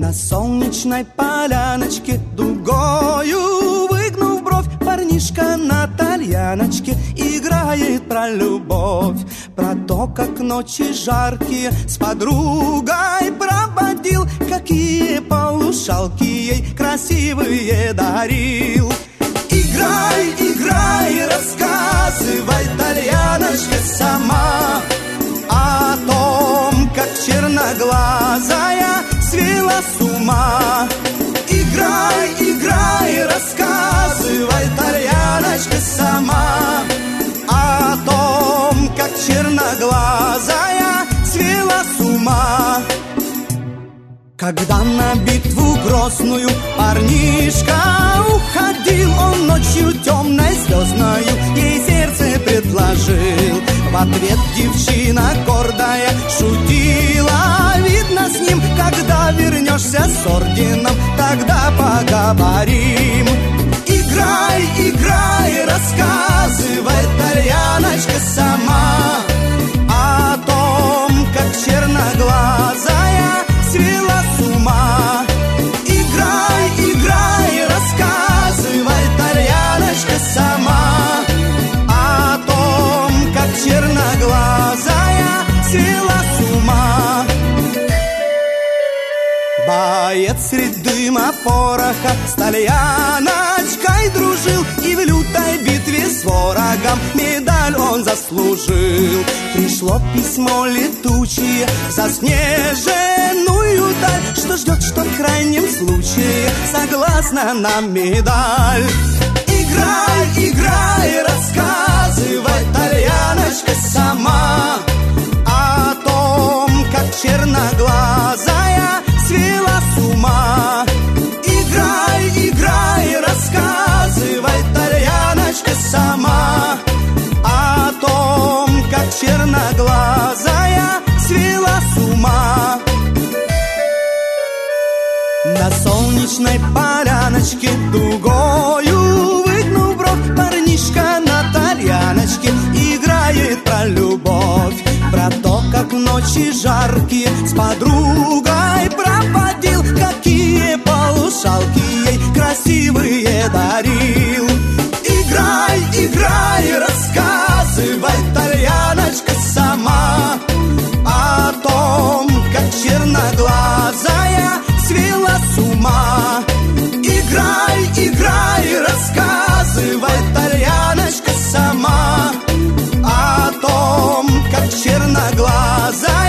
На солнечной поляночке дугою выгнув бровь, парнишка на тальяночке играет про любовь, про то, как ночи жаркие с подругой проводил, какие полушалки ей красивые дарил. Играй, играй, рассказывай, тальяночка, сама о том, как черноглазая свела с ума. Играй, играй, рассказывай, тальяночка, сама о том, как черноглазая свела с ума. Когда на битву грозную парнишка уходил, он ночью темной звездною ей сердце предложил. В ответ девчина гордая шутила: видно, с ним, когда вернешься с орденом, тогда поговорим. Играй, играй, рассказывай, тальяночка, сама о том, как черноглазая свела с ума. Играй, играй, рассказывай, тальяночка, сама о том, как черноглазая свела с ума. Боец средь дыма пороха с тальяночкой дружил, и в лютой битве с ворогом медаль он заслужил. Пришло письмо летучее в заснеженную даль, что ждет, что в крайнем случае согласна на медаль. Играй, играй, рассказывай, тальяночка, сама о том, как черноглазая свела с ума. Играй, играй, рассказывай, тальяночка, сама о том, как черноглазая свела с ума. На солнечной поляночке дугою выгнув бровь, парнишка на тальяночке играет про любовь, про то, как ночи жаркие с подругой проводил, какие полушалки ей красивые дарил. Играй, играй, рассказывай, тальяночка, сама о том, как черноглазая свела с ума. Играй, играй, рассказывай, тальяночка, сама о том, как черноглазая